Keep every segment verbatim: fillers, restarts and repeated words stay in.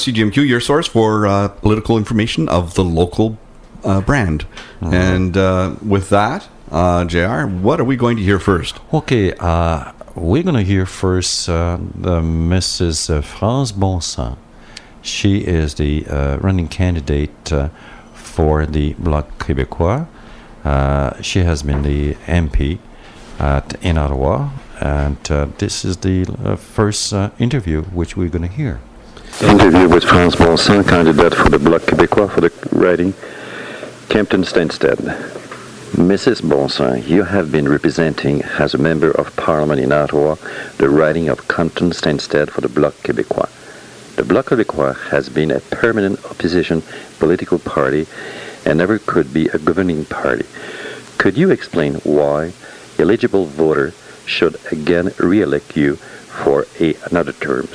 C G M Q, your source for uh, political information of the local uh, brand. Mm-hmm. And uh, with that, uh, J R, what are we going to hear first? Okay, uh, we're going to hear first uh, the Missus France Bonsan. She is the uh, running candidate uh, for the Bloc Québécois. Uh, she has been the M P at, in Ottawa, and uh, this is the uh, first uh, interview which we're going to hear. Interview with France Bonsan, candidate for the Bloc Québécois for the riding Kempton-Stanstead. Missus Bonsan, you have been representing as a member of Parliament in Ottawa the riding of Kempton-Stanstead for the Bloc Québécois. The Bloc Québécois has been a permanent opposition political party and never could be a governing party. Could you explain why eligible voter should again re-elect you for a, another term?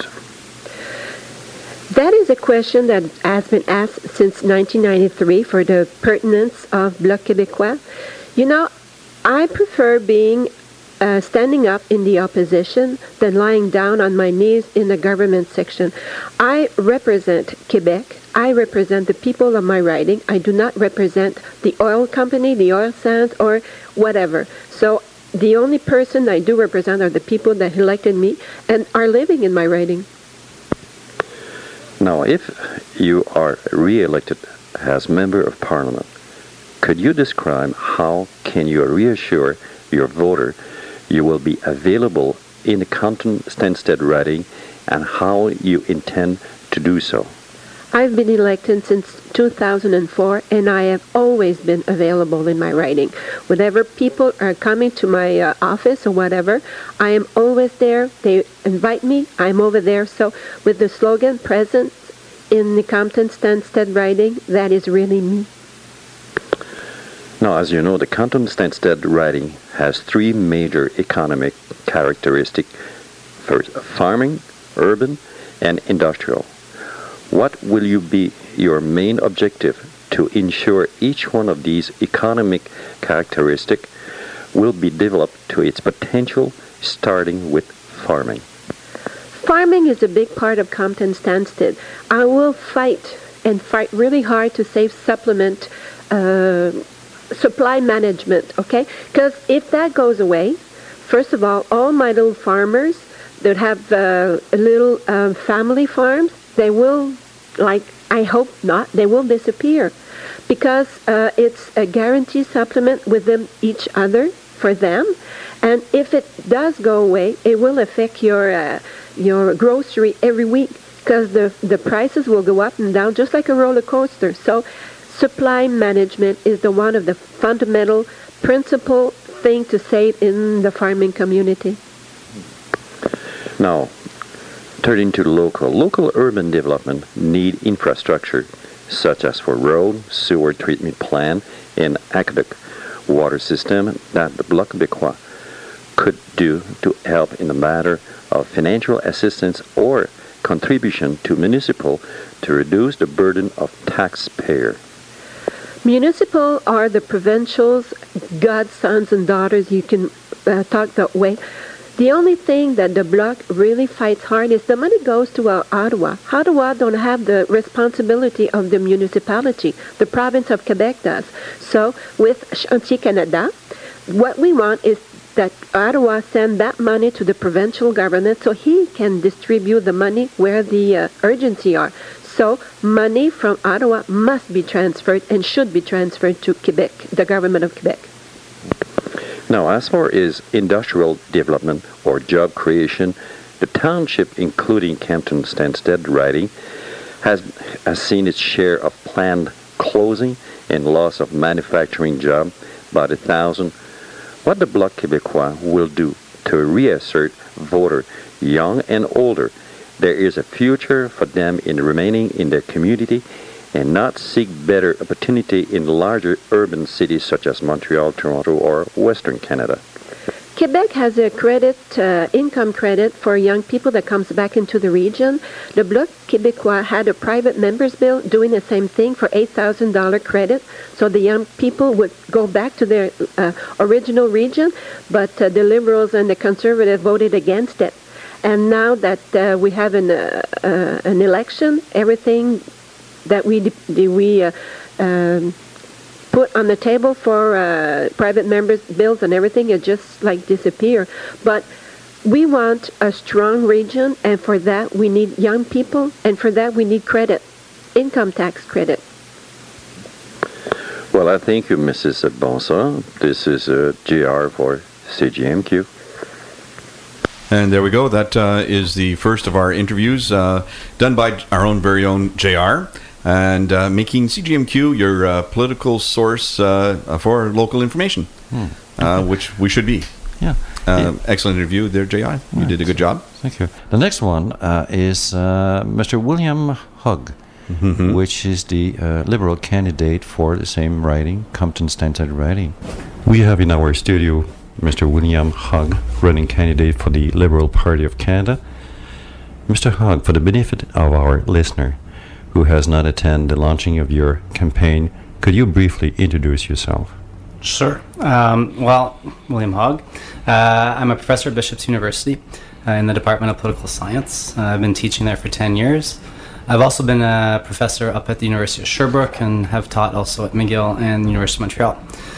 That is a question that has been asked since nineteen ninety-three for the pertinence of Bloc Québécois. You know, I prefer being uh, standing up in the opposition than lying down on my knees in the government section. I represent Quebec. I represent the people of my riding. I do not represent the oil company, the oil sands, or whatever. So the only person I do represent are the people that elected me and are living in my riding. Now, if you are re-elected as Member of Parliament, could you describe how can you reassure your voter you will be available in the Kempton-Stanstead riding and how you intend to do so? I've been elected since two thousand four, and I have always been available in my riding. Whenever people are coming to my uh, office or whatever, I am always there. They invite me, I'm over there. So with the slogan, present in the Kempton-Stanstead riding, that is really me. Now, as you know, the Kempton-Stanstead riding has three major economic characteristics. First, farming, urban, and industrial. What will you be your main objective to ensure each one of these economic characteristics will be developed to its potential, starting with farming? Farming is a big part of Kempton-Stanstead. I will fight and fight really hard to save supplement uh, supply management, okay? Because if that goes away, first of all, all my little farmers that have uh, little uh, family farms, they will, like, I hope not, they will disappear because uh, it's a guaranteed supplement with them each other for them. And if it does go away, it will affect your uh, your grocery every week because the, the prices will go up and down just like a roller coaster. So supply management is the one of the fundamental principal thing to save in the farming community. Now, turning to local, local urban development need infrastructure such as for road, sewer treatment plant, and aqueduct water system that the Bloc Québécois could do to help in the matter of financial assistance or contribution to municipal to reduce the burden of taxpayer. Municipal are the provincials, godsons and daughters, you can uh, talk that way. The only thing that the Bloc really fights hard is the money goes to uh, Ottawa. Ottawa don't have the responsibility of the municipality. The province of Quebec does. So with Chantier Canada, what we want is that Ottawa send that money to the provincial government so he can distribute the money where the uh, urgency are. So money from Ottawa must be transferred and should be transferred to Quebec, the government of Quebec. Now, as far as industrial development or job creation, the township, including Kempton-Stanstead riding, has, has seen its share of planned closing and loss of manufacturing jobs, about a thousand. What the Bloc Québécois will do to reassert voter, young and older, there is a future for them in remaining in their community and not seek better opportunity in larger urban cities such as Montreal, Toronto, or Western Canada. Quebec has a credit, uh, income credit for young people that comes back into the region. The Bloc Québécois had a private members bill doing the same thing for eight thousand dollars credit, so the young people would go back to their uh, original region, but uh, the Liberals and the Conservatives voted against it. And now that uh, we have an uh, uh, an election, everything that we de- we uh, um, put on the table for uh, private members' bills and everything, it just like disappear. But we want a strong region, and for that we need young people, and for that we need credit, income tax credit. Well, I thank you, Missus Bonsa. This is uh, J R for C G M Q. And there we go. That uh, is the first of our interviews uh, done by our own very own J R, and uh, making C G M Q your uh, political source uh, for local information, hmm. uh, which we should be. Yeah. Uh, yeah. Excellent interview there, J R. You yeah. did a good job. Thank you. The next one uh, is uh, Mister William Hogg, mm-hmm. which is the uh, Liberal candidate for the same riding, Compton-Stanstead riding. We have in our studio Mister William Hogg, running candidate for the Liberal Party of Canada. Mister Hogg, for the benefit of our listener who has not attended the launching of your campaign, could you briefly introduce yourself? Sure. Um, well, William Hogg. Uh, I'm a professor at Bishop's University uh, in the Department of Political Science. Uh, I've been teaching there for ten years. I've also been a professor up at the University of Sherbrooke and have taught also at McGill and the University of Montreal.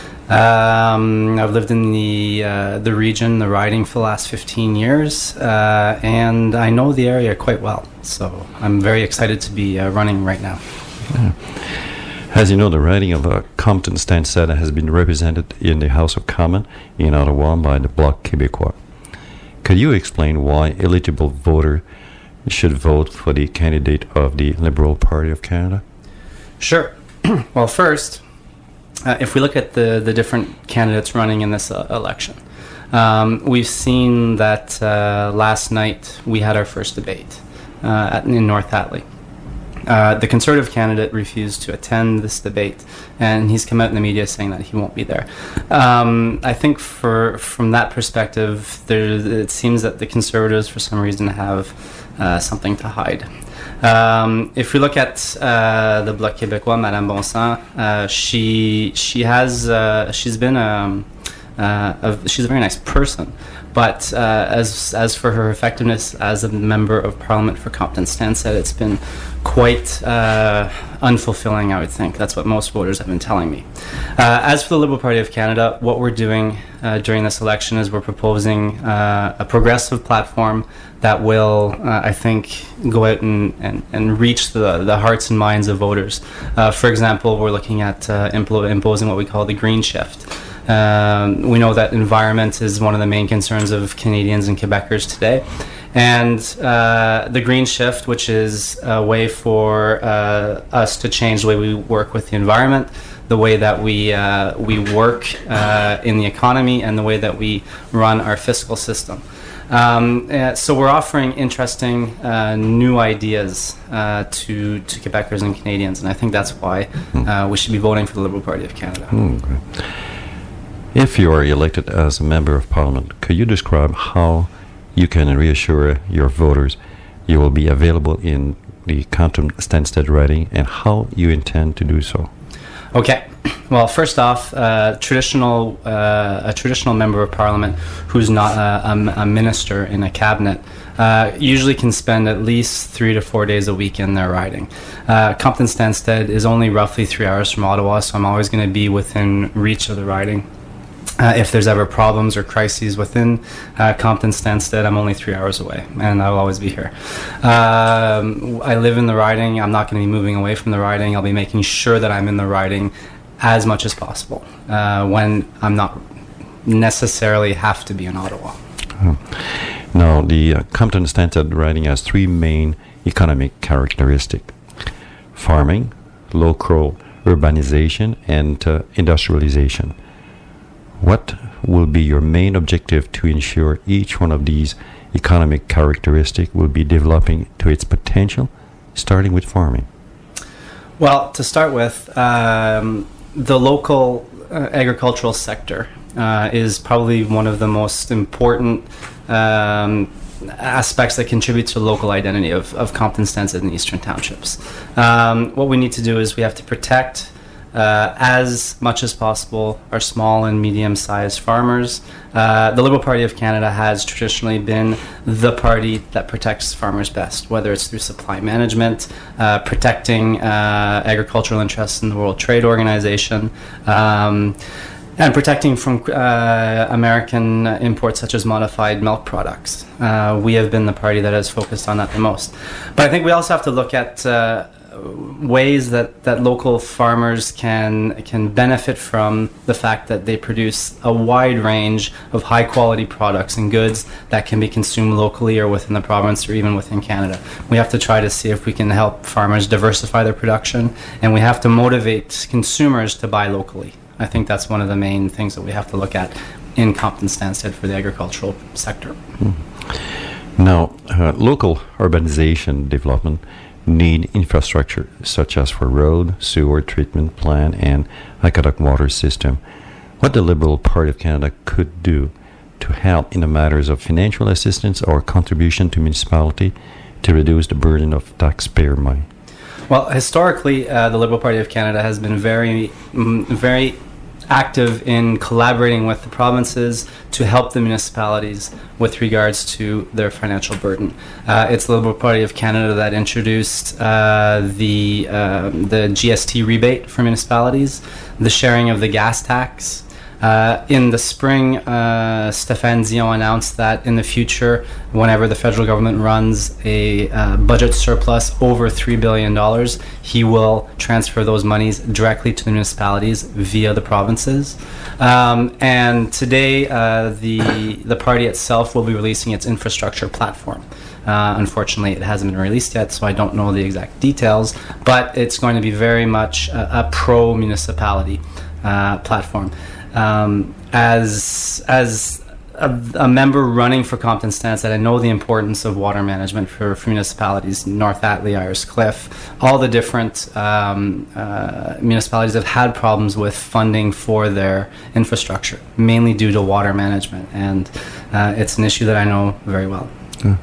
Um, I've lived in the uh, the region, the riding, for the last fifteen years, uh, and I know the area quite well. So I'm very excited to be uh, running right now. Yeah. As you know, the riding of uh, Compton-Stanstead has been represented in the House of Commons in Ottawa by the Bloc Québécois. Could you explain why eligible voter should vote for the candidate of the Liberal Party of Canada? Sure. Well, first, uh, if we look at the, the different candidates running in this uh, election, um, we've seen that uh, last night we had our first debate uh, at, in North Hatley. Uh, the Conservative candidate refused to attend this debate, and he's come out in the media saying that he won't be there. Um, I think for from that perspective, there, it seems that the Conservatives, for some reason, have uh, something to hide. Um, if we look at uh, the Bloc Québécois, Madame Bonsan, uh, she she has uh, she's been um, uh, a, she's a very nice person. But uh, as as for her effectiveness as a member of Parliament for Compton-Stanstead, it's been quite uh, unfulfilling, I would think. That's what most voters have been telling me. Uh, as for the Liberal Party of Canada, what we're doing uh, during this election is we're proposing uh, a progressive platform that will, uh, I think, go out and, and, and reach the, the hearts and minds of voters. Uh, for example, we're looking at uh, impl- imposing what we call the green shift. Um, we know that environment is one of the main concerns of Canadians and Quebecers today. And uh, the green shift, which is a way for uh, us to change the way we work with the environment, the way that we uh, we work uh, in the economy, and the way that we run our fiscal system. Um, uh, so we're offering interesting uh, new ideas uh, to, to Quebecers and Canadians, and I think that's why uh, we should be voting for the Liberal Party of Canada. Okay. If you are elected as a member of Parliament, could you describe how you can reassure your voters you will be available in the Compton-Stanstead riding, and how you intend to do so? Okay. Well, first off, uh, traditional uh, a traditional member of Parliament who's not a, a, a minister in a cabinet uh, usually can spend at least three to four days a week in their riding. Uh, Compton-Stanstead is only roughly three hours from Ottawa, so I'm always going to be within reach of the riding. Uh, if there's ever problems or crises within uh, Compton-Stanstead, I'm only three hours away, and I'll always be here. Um, I live in the riding. I'm not going to be moving away from the riding. I'll be making sure that I'm in the riding as much as possible uh, when I'm not necessarily have to be in Ottawa. Oh. Now, the uh, Compton-Stanstead riding has three main economic characteristics: farming, local urbanization, and uh, industrialization. What will be your main objective to ensure each one of these economic characteristics will be developing to its potential, starting with farming? Well, to start with, um, the local uh, agricultural sector uh, is probably one of the most important um, aspects that contribute to the local identity of, of Compton-Stanstead and Eastern Townships. Um, what we need to do is we have to protect uh, as much as possible are small and medium-sized farmers. Uh, the Liberal Party of Canada has traditionally been the party that protects farmers best, whether it's through supply management, uh, protecting uh, agricultural interests in the World Trade Organization, um, and protecting from uh, American imports such as modified milk products. Uh, we have been the party that has focused on that the most. But I think we also have to look at uh, ways that, that local farmers can can benefit from the fact that they produce a wide range of high quality products and goods that can be consumed locally or within the province or even within Canada. We have to try to see if we can help farmers diversify their production, and we have to motivate consumers to buy locally. I think that's one of the main things that we have to look at in Compton-Stanstead for the agricultural sector. Mm. Now, uh, local urbanization development need infrastructure such as for road, sewer treatment plant, and aqueduct water system. What the Liberal Party of Canada could do to help in the matters of financial assistance or contribution to municipality to reduce the burden of taxpayer money? Well, historically, uh, the Liberal Party of Canada has been very, mm, very active in collaborating with the provinces to help the municipalities with regards to their financial burden. Uh, it's the Liberal Party of Canada that introduced uh, the uh, the G S T rebate for municipalities, the sharing of the gas tax. Uh, in the spring, uh, Stéphane Dion announced that in the future, whenever the federal government runs a uh, budget surplus over three billion dollars, he will transfer those monies directly to the municipalities via the provinces. Um, and today, uh, the, the party itself will be releasing its infrastructure platform. Uh, unfortunately, it hasn't been released yet, so I don't know the exact details, but it's going to be very much a, a pro-municipality uh, platform. Um, as as a, a member running for Compton-Stanstead, I know the importance of water management for, for municipalities, North Atlee, Irish Cliff, all the different um, uh, municipalities have had problems with funding for their infrastructure, mainly due to water management, and uh, it's an issue that I know very well. Yeah.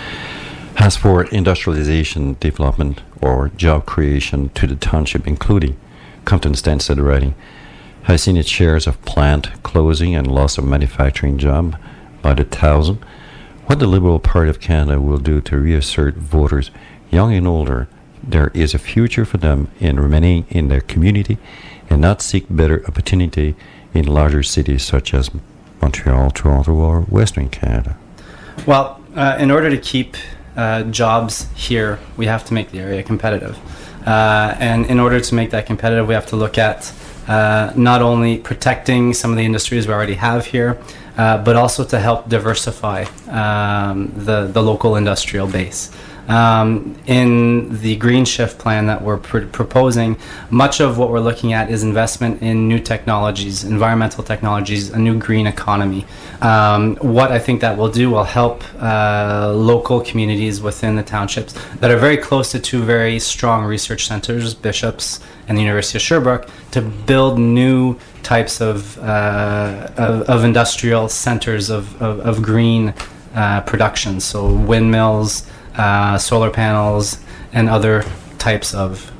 As for industrialization, development, or job creation to the township, including Compton-Stanstead riding, has seen its shares of plant closing and loss of manufacturing job by the thousand. What the Liberal Party of Canada will do to reassert voters, young and older, there is a future for them in remaining in their community and not seek better opportunity in larger cities such as Montreal, Toronto, or Western Canada? Well, uh, in order to keep uh, jobs here, we have to make the area competitive. Uh, and in order to make that competitive, we have to look at Uh, not only protecting some of the industries we already have here, uh, but also to help diversify um, the, the local industrial base. Um, in the Green Shift plan that we're pr- proposing, much of what we're looking at is investment in new technologies, environmental technologies, a new green economy. Um, what I think that will do will help uh, local communities within the townships that are very close to two very strong research centers, Bishops and the University of Sherbrooke, to build new types of, uh, of, of industrial centers of, of, of green uh, production, so windmills, Uh, solar panels, and other types of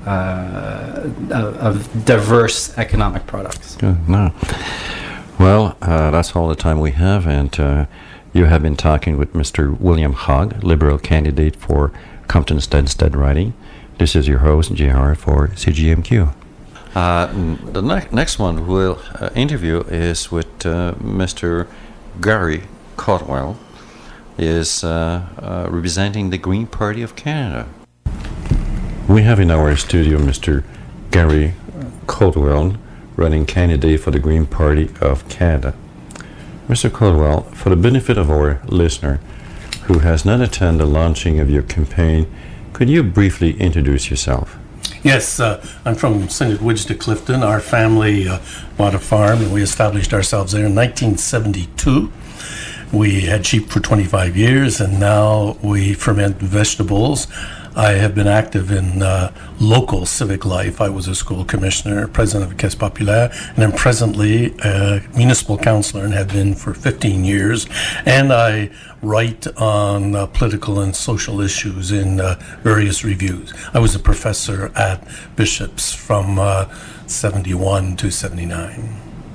uh, of, of diverse economic products. Good. No. Well, uh, that's all the time we have, and uh, you have been talking with Mister William Hogg, Liberal candidate for Compton-Stanstead riding. This is your host, J R, for C G M Q. Uh, the ne- next one we'll uh, interview is with uh, Mister Gary Caldwell, is uh, uh, representing the Green Party of Canada. We have in our studio Mister Gary Caldwell, running candidate for the Green Party of Canada. Mister Caldwell, for the benefit of our listener who has not attended the launching of your campaign, could you briefly introduce yourself? Yes, uh, I'm from Saint Edwidge de Clifton. Our family uh, bought a farm and we established ourselves there in nineteen seventy-two. We had sheep for twenty-five years, and now we ferment vegetables. I have been active in uh, local civic life. I was a school commissioner, president of Caisse Populaire, and I'm presently a municipal councillor and have been for fifteen years. And I write on uh, political and social issues in uh, various reviews. I was a professor at Bishops from uh, seventy-one to seventy-nine.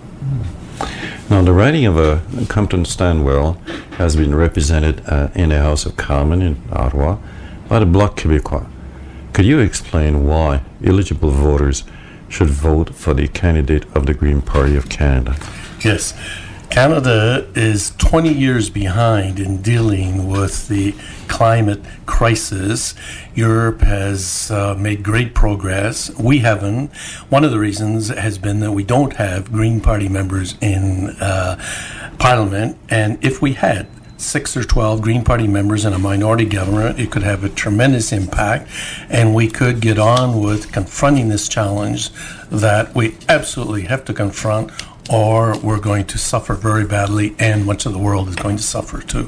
Now, the riding of uh, Compton Stanwell has been represented uh, in the House of Commons in Ottawa by the Bloc Québécois. Could you explain why eligible voters should vote for the candidate of the Green Party of Canada? Yes. Canada is twenty years behind in dealing with the climate crisis. Europe has uh, made great progress. We haven't. One of the reasons has been that we don't have Green Party members in uh, Parliament, and if we had six or twelve Green Party members in a minority government, it could have a tremendous impact, and we could get on with confronting this challenge that we absolutely have to confront, or we're going to suffer very badly, and much of the world is going to suffer too.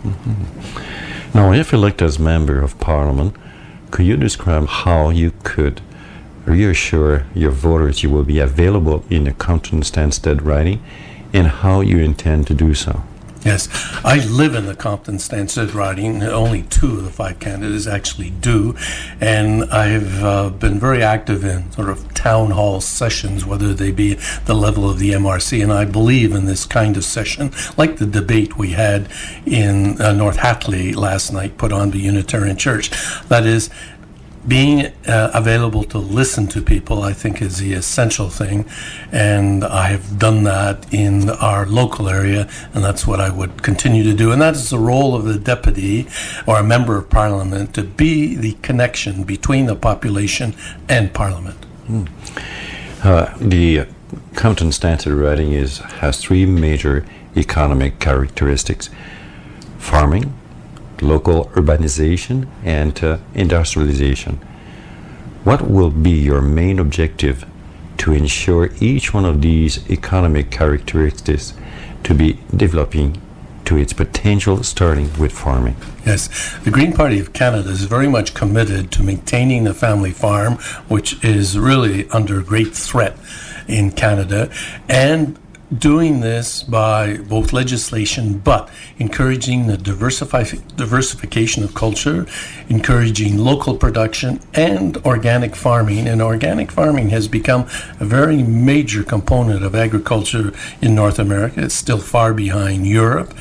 Mm-hmm. Now, if elected as Member of Parliament, could you describe how you could reassure your voters you will be available in the Compton Stanstead riding, and how you intend to do so? Yes, I live in the Compton Stanstead riding. Only two of the five candidates actually do, and I've uh, been very active in sort of town hall sessions, whether they be the level of the M R C, and I believe in this kind of session, like the debate we had in uh, North Hatley last night, put on the Unitarian Church. That is, being uh, available to listen to people, I think, is the essential thing, and I have done that in our local area, and that's what I would continue to do. And that is the role of the deputy or a member of Parliament, to be the connection between the population and Parliament. Mm. Uh, the Compton Stanstead riding is has three major economic characteristics: farming, local urbanization, and uh, industrialization. What will be your main objective to ensure each one of these economic characteristics to be developing to its potential, starting with farming? Yes, the Green Party of Canada is very much committed to maintaining the family farm, which is really under great threat in Canada, and doing this by both legislation, but encouraging the diversify, diversification of culture, encouraging local production and organic farming. And organic farming has become a very major component of agriculture in North America. It's still far behind Europe.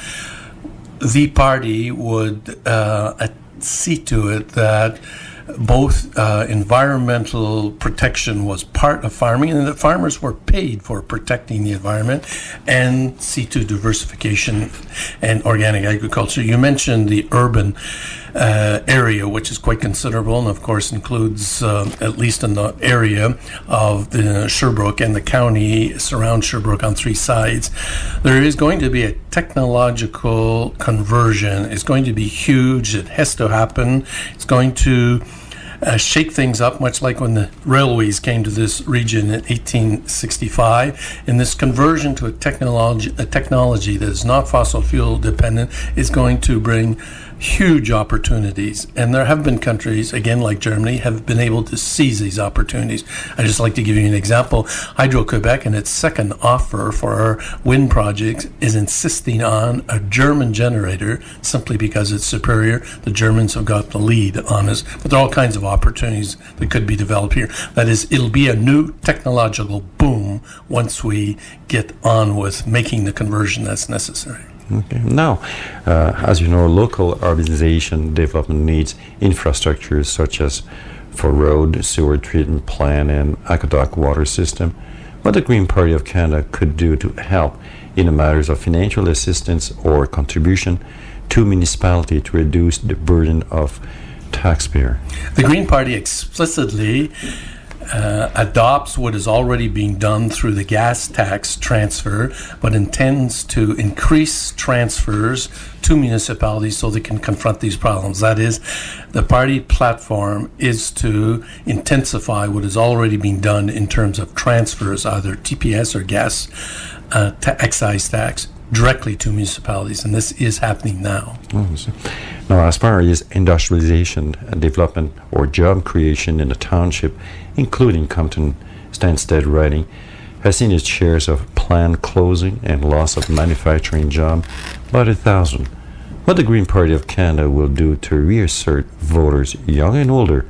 The party would uh, see to it that both uh, environmental protection was part of farming, and that farmers were paid for protecting the environment, and see to diversification and organic agriculture. You mentioned the urban uh, area, which is quite considerable, and of course includes, uh, at least in the area of the Sherbrooke and the county surround Sherbrooke on three sides. There is going to be a technological conversion. It's going to be huge. It has to happen. It's going to Uh, shake things up, much like when the railways came to this region in eighteen sixty-five. And this conversion to a technology, a technology that is not fossil fuel dependent, is going to bring huge opportunities. And there have been countries, again like Germany, have been able to seize these opportunities. I'd just like to give you an example. Hydro-Quebec, in its second offer for our wind projects, is insisting on a German generator simply because it's superior. The Germans have got the lead on us. But there are all kinds of opportunities that could be developed here. That is, it'll be a new technological boom once we get on with making the conversion that's necessary. Okay. Now, uh, as you know, local urbanization development needs infrastructures such as for road, sewer treatment plant, and aqueduct water system. What the Green Party of Canada could do to help in the matters of financial assistance or contribution to municipality to reduce the burden of taxpayer. The Green Party explicitly Uh, adopts what is already being done through the gas tax transfer, but intends to increase transfers to municipalities so they can confront these problems. That is, the party platform is to intensify what is already being done in terms of transfers, either T P S or gas uh, ta- excise tax, directly to municipalities, and this is happening now. Oh, so. Now, as far as industrialization, development, or job creation in the township, including Compton Stanstead riding, has seen its shares of planned closing and loss of manufacturing jobs, about a thousand. What the Green Party of Canada will do to reassert voters, young and older,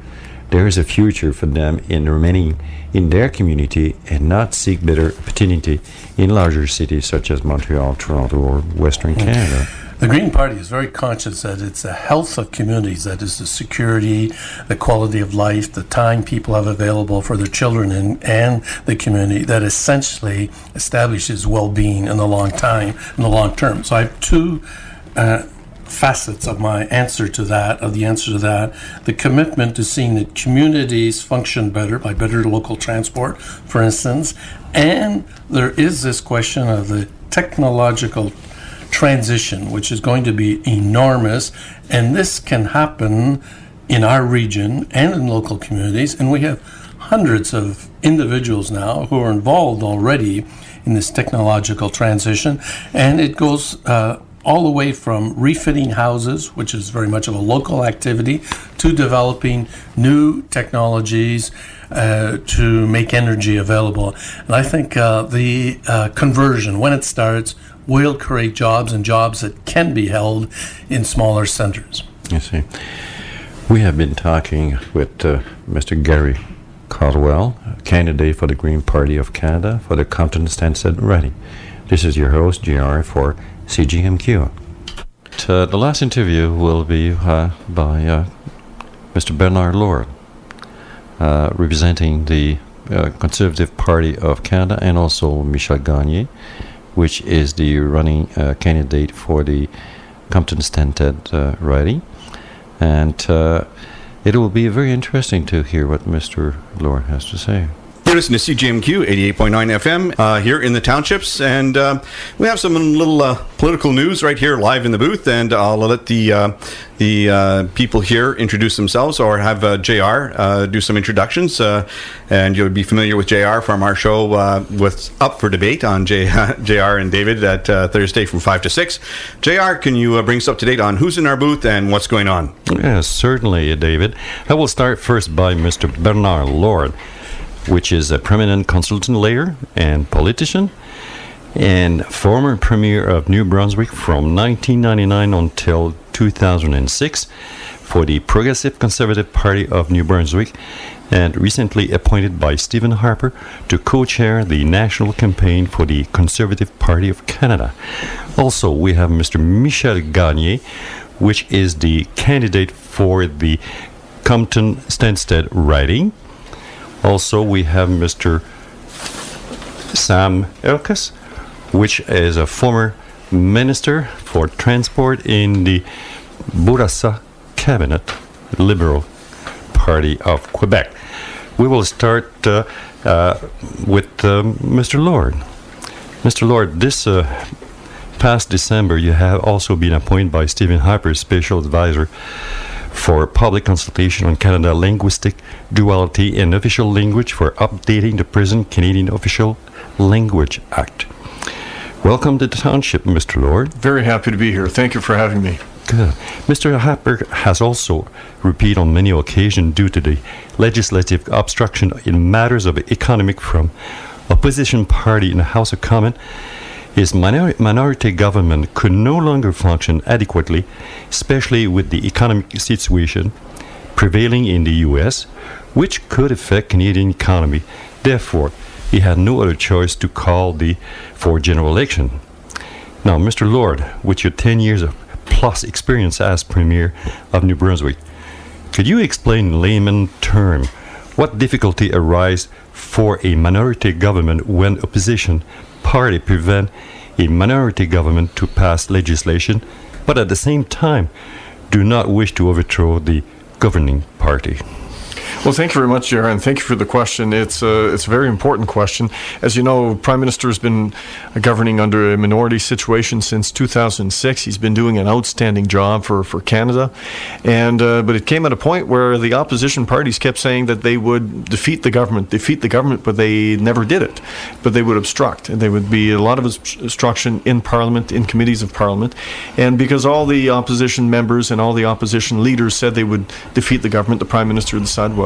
there is a future for them in remaining in their community and not seek better opportunity in larger cities such as Montreal, Toronto, or Western Canada. The Green Party is very conscious that it's the health of communities, that is the security, the quality of life, the time people have available for their children and, and the community that essentially establishes well-being in the long time, in the long term. So I have two uh, facets of my answer to that, of the answer to that. The commitment to seeing that communities function better by better local transport, for instance, and there is this question of the technological transition, which is going to be enormous, and this can happen in our region and in local communities, and we have hundreds of individuals now who are involved already in this technological transition, and it goes uh, all the way from refitting houses, which is very much of a local activity, to developing new technologies uh, to make energy available. And I think uh, the uh, conversion, when it starts, will create jobs and jobs that can be held in smaller centers. You see. We have been talking with uh, Mister Gary Caldwell, candidate for the Green Party of Canada for the Compton Stansted riding. This is your host, J R, for C G M Q. Uh, the last interview will be uh, by uh, Mister Bernard Lord, uh, representing the uh, Conservative Party of Canada, and also Michel Gagné, which is the running uh, candidate for the Compton Stansted uh, riding. And uh, it will be very interesting to hear what Mister Lord has to say. You're listening to C G M Q eighty-eight point nine F M uh, here in the townships, and uh, we have some little uh, political news right here live in the booth, and I'll let the uh, the uh, people here introduce themselves, or have uh, J R uh, do some introductions, uh, and you'll be familiar with J R from our show uh, with Up for Debate on J- JR and David at uh, Thursday from five to six. J R, can you uh, bring us up to date on who's in our booth and what's going on? Yes, certainly, David. I will start first by Mister Bernard Lord, which is a prominent consultant lawyer and politician, and former premier of New Brunswick from nineteen ninety-nine until two thousand six for the Progressive Conservative Party of New Brunswick, and recently appointed by Stephen Harper to co-chair the national campaign for the Conservative Party of Canada. Also, we have Mister Michel Gagné, which is the candidate for the Compton Stansted riding. Also, we have Mister Sam Elkus, which is a former minister for transport in the Bourassa cabinet, Liberal Party of Quebec. We will start uh, uh, with um, Mister Lord. Mister Lord, this uh, past December, you have also been appointed by Stephen Harper, Special Advisor for public consultation on Canada linguistic duality and official language for updating the present Canadian Official Language Act. Welcome to the township, Mister Lord. Very happy to be here. Thank you for having me. Good. Mister Harper has also repeated on many occasions due to the legislative obstruction in matters of economic from opposition party in the House of Commons. His minor- minority government could no longer function adequately, especially with the economic situation prevailing in the U S, which could affect Canadian economy. Therefore, he had no other choice to call the for general election. Now, Mister Lord, with your ten years of plus experience as Premier of New Brunswick, could you explain in layman terms what difficulty arise for a minority government when opposition party prevent a minority government to pass legislation, but at the same time do not wish to overthrow the governing party? Well, thank you very much, Jared, and thank you for the question. It's a, it's a very important question. As you know, Prime Minister has been governing under a minority situation since two thousand six. He's been doing an outstanding job for, for Canada. and uh, But it came at a point where the opposition parties kept saying that they would defeat the government, defeat the government, but they never did it. But they would obstruct, and there would be a lot of obstruction in Parliament, in committees of Parliament. And because all the opposition members and all the opposition leaders said they would defeat the government, the Prime Minister decided, well,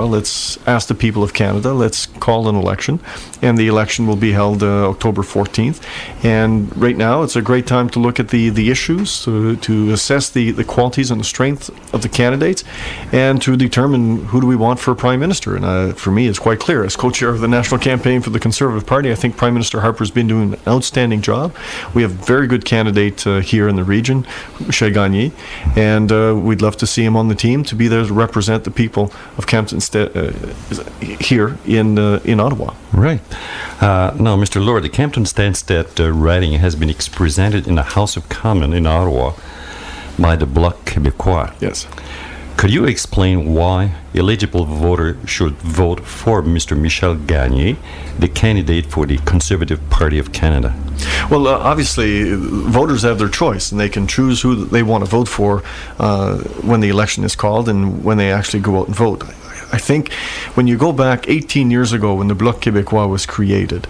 Québécois. Let's ask the people of Canada. Let's call an election, and the election will be held uh, October fourteenth. And right now, it's a great time to look at the, the issues, to, to assess the, the qualities and the strength of the candidates, and to determine who do we want for Prime Minister. And uh, for me, it's quite clear. As co-chair of the national campaign for the Conservative Party, I think Prime Minister Harper's been doing an outstanding job. We have a very good candidate uh, here in the region, Michel Gagné, and uh, we'd love to see him on the team to be there to represent the people of Campton St- uh, here in uh, in Ottawa. Right. Uh, now, Mister Lord, the Campton Stanstead uh, riding has been ex- presented in the House of Commons in Ottawa by the Bloc Québécois. Yes. Could you explain why eligible voter should vote for Mister Michel Gagné, the candidate for the Conservative Party of Canada? Well, uh, obviously, voters have their choice, and they can choose who they want to vote for uh, when the election is called and when they actually go out and vote. I think when you go back eighteen years ago when the Bloc Québécois was created,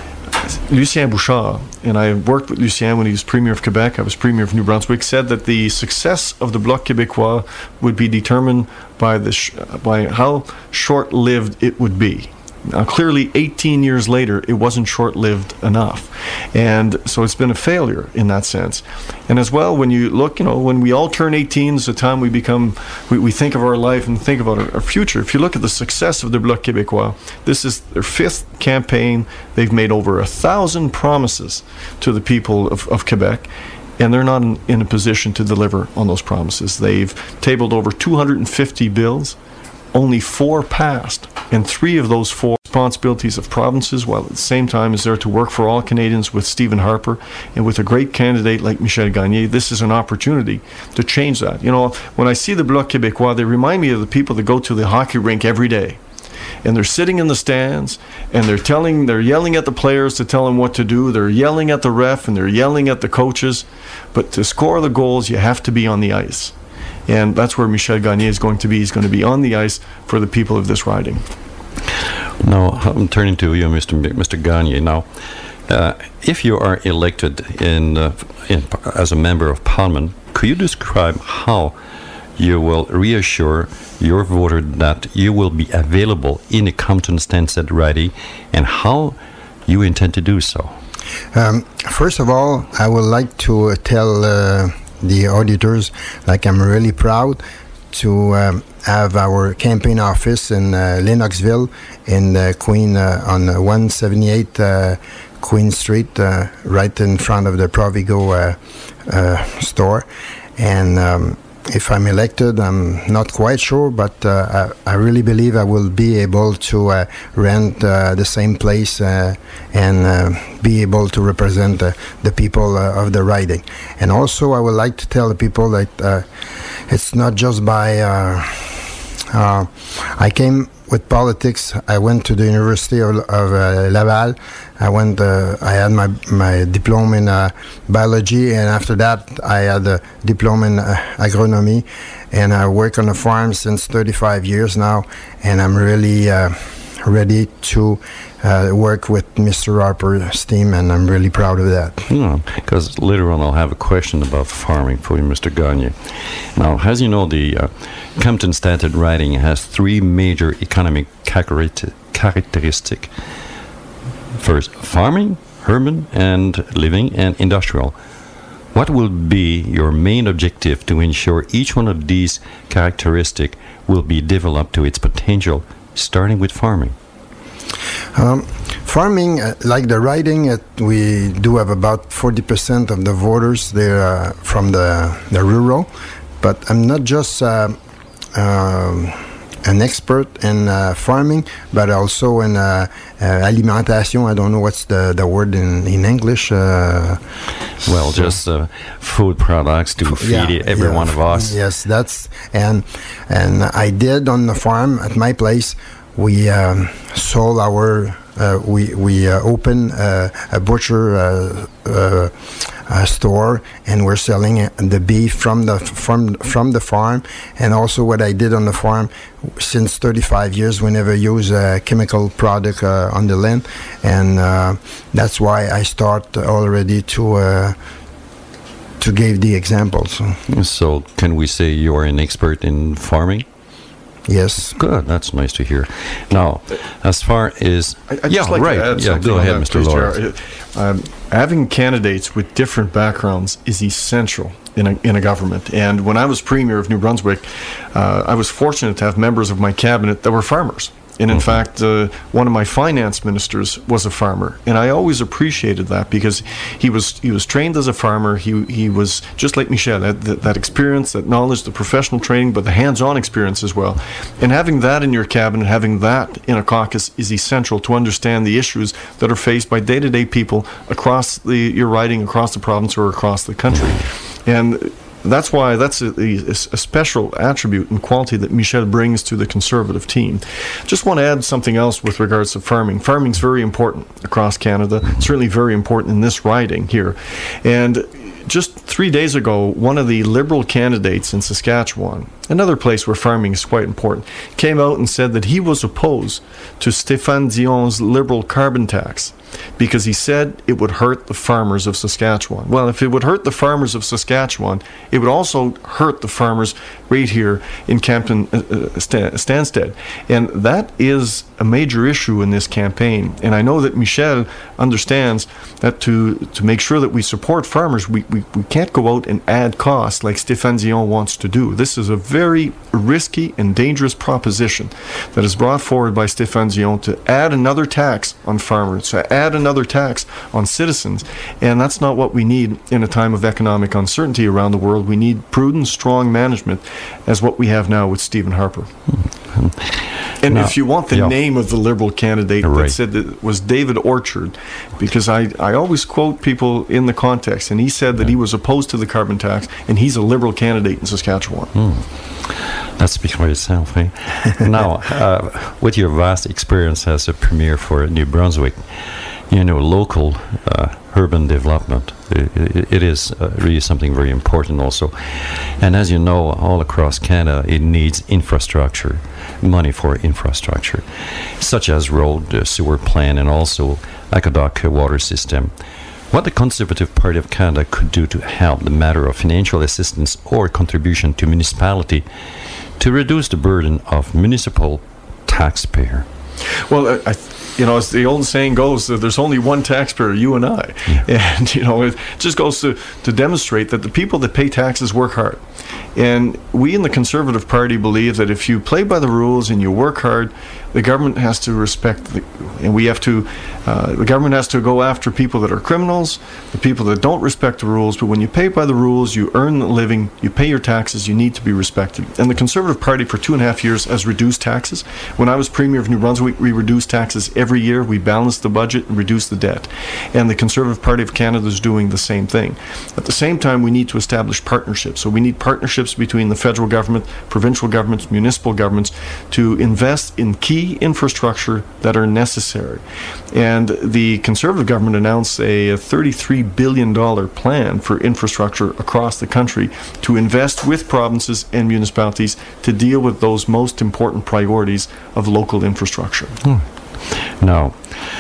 Lucien Bouchard, and I worked with Lucien when he was Premier of Quebec, I was Premier of New Brunswick, said that the success of the Bloc Québécois would be determined by the sh- by how short-lived it would be. Now, clearly, eighteen years later, it wasn't short-lived enough. And so it's been a failure in that sense. And as well, when you look, you know, when we all turn eighteen is the time we become, we, we think of our life and think about our, our future. If you look at the success of the Bloc Québécois, this is their fifth campaign. They've made over a thousand promises to the people of, of Quebec, and they're not in, in a position to deliver on those promises. They've tabled over two hundred fifty bills. Only four passed, and three of those four responsibilities of provinces, while at the same time is there to work for all Canadians with Stephen Harper and with a great candidate like Michel Gagné. This is an opportunity to change that. You know, when I see the Bloc Québécois, they remind me of the people that go to the hockey rink every day. And they're sitting in the stands, and they're telling, they're yelling at the players to tell them what to do. They're yelling at the ref, and they're yelling at the coaches. But to score the goals, you have to be on the ice. And that's where Michel Gagné is going to be. He's going to be on the ice for the people of this riding. Now, I'm turning to you, Mister M- Mister Gagné. Now, uh, if you are elected in, uh, in as a member of Parliament, could you describe how you will reassure your voter that you will be available in the Campton Stanstead riding, and how you intend to do so? Um, first of all, I would like to uh, tell uh, the auditors, like I'm really proud to um, have our campaign office in uh, Lennoxville in uh, Queen uh, on uh, one seventy-eight uh, Queen Street, uh, right in front of the Provigo uh, uh, store. And um, if I'm elected, I'm not quite sure, but uh, I, I really believe I will be able to uh, rent uh, the same place uh, and uh, be able to represent uh, the people uh, of the riding. And also, I would like to tell the people that uh, it's not just by... Uh, uh, I came with politics. I went to the University of, of uh, Laval. I went. Uh, I had my my diploma in uh, biology, and after that, I had a diploma in uh, agronomy. And I work on a farm since thirty-five years now, and I'm really uh, ready to uh, work with Mister Harper's team, and I'm really proud of that. Yeah, because later on I'll have a question about farming for you, Mister Gagné. Now, as you know, the uh, Campton Stanstead riding has three major economic characteristics. First, farming, urban, and living, and industrial. What will be your main objective to ensure each one of these characteristics will be developed to its potential, starting with farming? Um, farming, uh, like the riding, uh, we do have about forty percent of the voters there uh, from the, the rural. But I'm not just uh, uh, an expert in uh, farming, but also in uh, uh, alimentation. I don't know what's the, the word in, in English. Uh, well, so just uh, food products to feed yeah, every yeah, one of us. Yes, that's and and I did on the farm at my place. We um, sold our. Uh, we we uh, opened uh, a butcher uh, uh, uh, store, and we're selling the beef from the from from the farm. And also, what I did on the farm since thirty-five years, we never use a chemical product uh, on the land, and uh, that's why I start already to uh, to give the examples. So, can we say you are an expert in farming? Yes. Good. That's nice to hear. Now, as far as I, I'd yeah, just like right. to add yeah, something go on ahead, that, Mister please, Lord. J R. Um, having candidates with different backgrounds is essential in a, in a government. And when I was Premier of New Brunswick, uh, I was fortunate to have members of my cabinet that were farmers. And in mm-hmm. fact, uh, one of my finance ministers was a farmer, and I always appreciated that because he was he was trained as a farmer. He he was just like Michel, that, that, that experience, that knowledge, the professional training, but the hands-on experience as well. And having that in your cabinet, having that in a caucus is essential to understand the issues that are faced by day-to-day people across the your riding, across the province, or across the country. And that's why that's a, a, a special attribute and quality that Michel brings to the Conservative team. Just want to add something else with regards to farming. Farming is very important across Canada, certainly very important in this riding here. And just three days ago, one of the Liberal candidates in Saskatchewan, another place where farming is quite important, came out and said that he was opposed to Stéphane Dion's Liberal carbon tax because he said it would hurt the farmers of Saskatchewan. Well, if it would hurt the farmers of Saskatchewan, it would also hurt the farmers right here in Campton uh, Stansted. And that is a major issue in this campaign. And I know that Michel understands that to, to make sure that we support farmers, we, we, we can't go out and add costs like Stéphane Dion wants to do. This is a very risky and dangerous proposition that is brought forward by Stéphane Dion to add another tax on farmers, to add another tax on citizens. And that's not what we need in a time of economic uncertainty around the world. We need prudent, strong management as what we have now with Stephen Harper. Mm-hmm. And now, if you want the yeah. name of the Liberal candidate right. that said that it was David Orchard, because I, I always quote people in the context, and he said that yeah. he was opposed to the carbon tax, and he's a Liberal candidate in Saskatchewan. Mm. That speaks for itself, eh? Now, uh, with your vast experience as a Premier for New Brunswick, you know, local uh, urban development, it, it is uh, really something very important also. And as you know, all across Canada, it needs infrastructure, money for infrastructure, such as road, uh, sewer plant, and also aqueduct water system. What the Conservative Party of Canada could do to help the matter of financial assistance or contribution to municipality to reduce the burden of municipal taxpayer. Well, I, I you know, as the old saying goes, that there's only one taxpayer, you and I. Yeah. And, you know, it just goes to, to demonstrate that the people that pay taxes work hard. And we in the Conservative Party believe that if you play by the rules and you work hard, the government has to respect, the, and we have to, uh, the government has to go after people that are criminals, the people that don't respect the rules. But when you pay by the rules, you earn a living, you pay your taxes, you need to be respected. And the Conservative Party for two and a half years has reduced taxes. When I was Premier of New Brunswick, we reduced taxes every year. We balanced the budget and reduced the debt. And the Conservative Party of Canada is doing the same thing. At the same time, we need to establish partnerships. So we need partnerships between the federal government, provincial governments, municipal governments to invest in key infrastructure that are necessary. And the Conservative government announced a thirty-three billion dollars plan for infrastructure across the country to invest with provinces and municipalities to deal with those most important priorities of local infrastructure. Hmm. Now,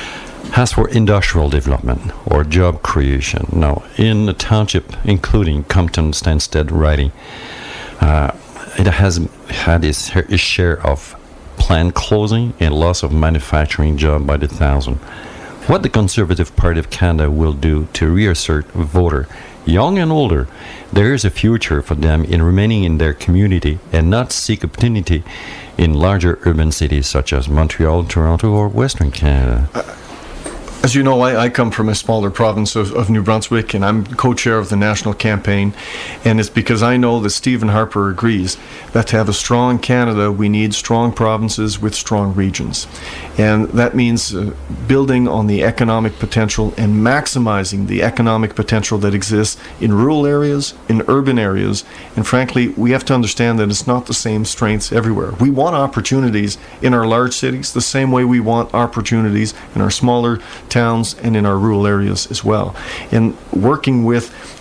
as for industrial development or job creation, now in the township, including Compton, Stansted, riding, uh, it has had its, its share of plant closing and loss of manufacturing jobs by the thousand. What the Conservative Party of Canada will do to reassert voter, young and older, there is a future for them in remaining in their community and not seek opportunity in larger urban cities such as Montreal, Toronto, or Western Canada. Uh, As you know, I, I come from a smaller province of, of New Brunswick, and I'm co-chair of the national campaign. And it's because I know that Stephen Harper agrees that to have a strong Canada, we need strong provinces with strong regions. And that means uh, building on the economic potential and maximizing the economic potential that exists in rural areas, in urban areas. And frankly, we have to understand that it's not the same strengths everywhere. We want opportunities in our large cities the same way we want opportunities in our smaller towns and in our rural areas as well. And working with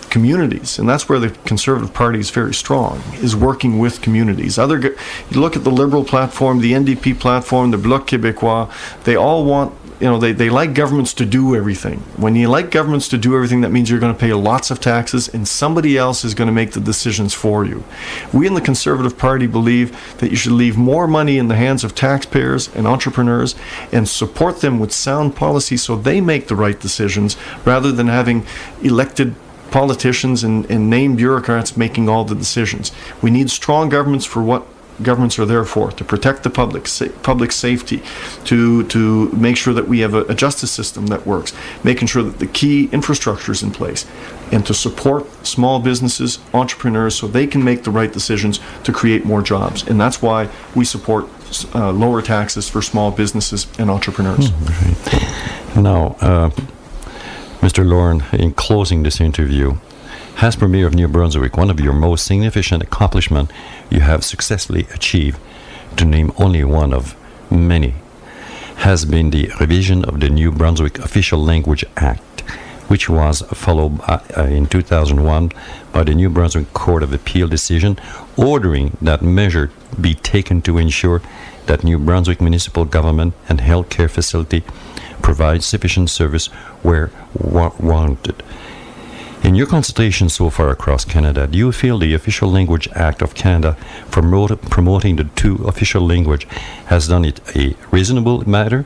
communities, and that's where the Conservative Party is very strong, is working with communities. Other, you look at the Liberal platform, the N D P platform, the Bloc Québécois, they all want, you know, they, they like governments to do everything. When you like governments to do everything, that means you're going to pay lots of taxes and somebody else is going to make the decisions for you. We in the Conservative Party believe that you should leave more money in the hands of taxpayers and entrepreneurs and support them with sound policy so they make the right decisions rather than having elected politicians and, and named bureaucrats making all the decisions. We need strong governments for what governments are there for, to protect the public, sa- public safety, to to make sure that we have a, a justice system that works, making sure that the key infrastructure is in place, and to support small businesses, entrepreneurs, so they can make the right decisions to create more jobs. And that's why we support uh, lower taxes for small businesses and entrepreneurs. Mm-hmm. Now, uh, Mister Lorne, in closing this interview, as Premier of New Brunswick, one of your most significant accomplishments you have successfully achieved, to name only one of many, has been the revision of the New Brunswick Official Language Act, which was followed by, uh, in two thousand one by the New Brunswick Court of Appeal decision ordering that measure be taken to ensure that New Brunswick municipal government and health care facility provide sufficient service where wa- warranted. In your consultation so far across Canada, do you feel the Official Language Act of Canada for promote, promoting the two official language has done it a reasonable matter,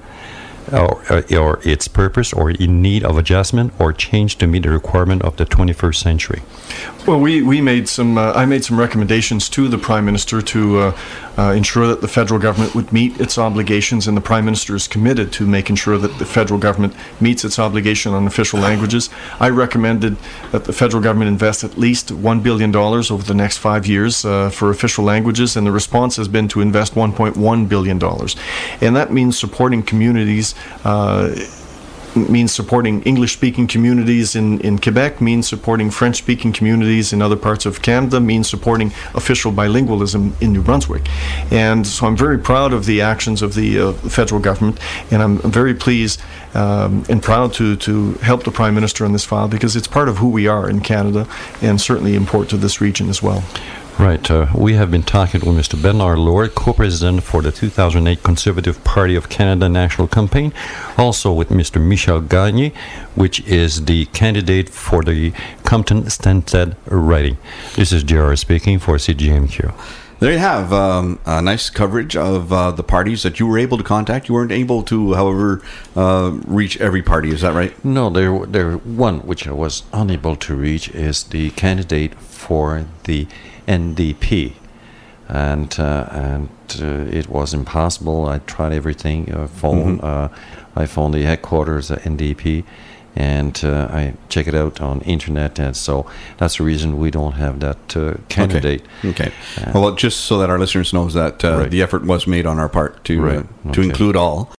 or, or its purpose, or in need of adjustment or change to meet the requirement of the twenty-first century? Well, we, we made some, uh, I made some recommendations to the Prime Minister to uh, uh, ensure that the federal government would meet its obligations, and the Prime Minister is committed to making sure that the federal government meets its obligation on official languages. I recommended that the federal government invest at least one billion dollars over the next five years uh, for official languages, and the response has been to invest one point one billion dollars. And that means supporting communities, uh, means supporting English-speaking communities in, in Quebec, means supporting French-speaking communities in other parts of Canada, means supporting official bilingualism in New Brunswick. And so I'm very proud of the actions of the uh, federal government, and I'm very pleased um, and proud to, to help the Prime Minister on this file, because it's part of who we are in Canada and certainly important to this region as well. Right. Uh, we have been talking with Mister Bernard Lord, co-president for the two thousand eight Conservative Party of Canada National Campaign, also with Mister Michel Gagné, which is the candidate for the Compton-Stanstead riding. This is J R speaking for C G M Q. There you have um, a nice coverage of uh, the parties that you were able to contact. You weren't able to, however, uh, reach every party. Is that right? No, there, there. One which I was unable to reach is the candidate for the N D P, and uh, and uh, it was impossible. I tried everything. Uh, phone. Mm-hmm. Uh, I phoned the headquarters at N D P, and uh, I check it out on internet, and so that's the reason we don't have that uh, candidate. Okay. okay. Uh, well, just so that our listeners knows that uh, right. the effort was made on our part to right. uh, to okay. include all.